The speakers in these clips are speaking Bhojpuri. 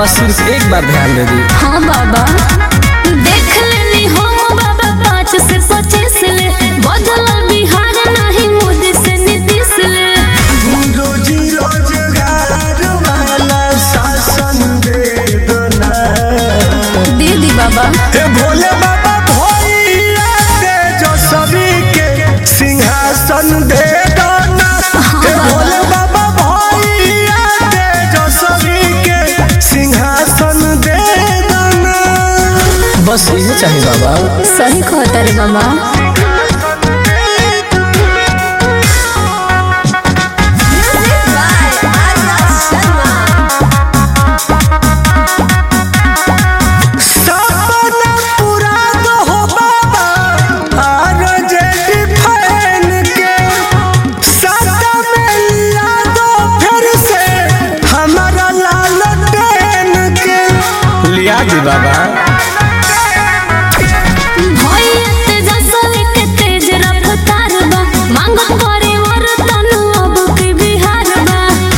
बाबा सिर्फ एक बार ध्यान दे दी। हाँ बाबा देख लेनी हो बाबा 5 से 25 ले बदल बिहार नहीं मोदी से नीतीश ले। रोजी रोजगार वाला शासन दे दना दे दी बाबा। हे भोले बाबा भैया दे जो सभी के सिंहासन दे दना। हे भोले बाबा भैया दे जो सभी के सिंहासन दे दना। बस यही चाहिए बाबा। सही कहता रे बाबा। जी बाबा तेज रफ्तार बा मांग करे और तनु अब के बिहार बा।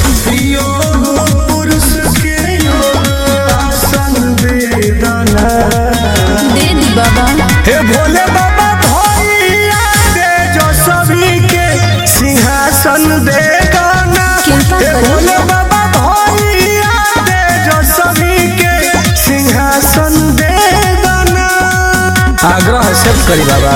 पुरुष के आसन दे दना। दे दी बाबा। हे भोले बाबा भैया दे जो सभी के सिंहासन दे दना। हे भोले बाबा भैया दे जो सभी के सिंहासन दे दना। आग्रह सब करी बाबा।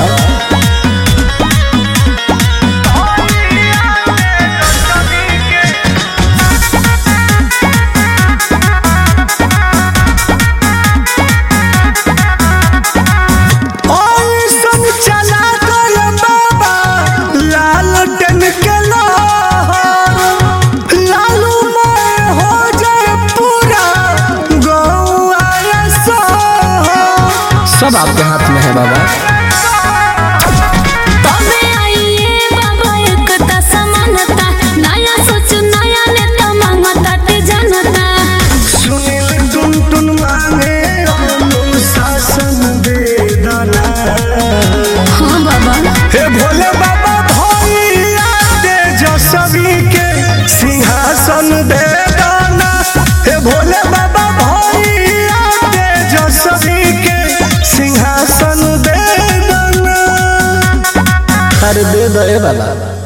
सब आपके हाथ में है बाबा। तबे आइए बाबा एकता समानता नया सोच नया नेता मांगता ते जनता। सुनील टुन मांगे अनुशासन दे दना। हाँ बाबा। हे भोले बाबा भैया दे जो सभी के सिंहासन दे दना। हे भोले बाबा भैया दे जो सभी के सिंहासन दे दना। अरे दे दो ए बाबा।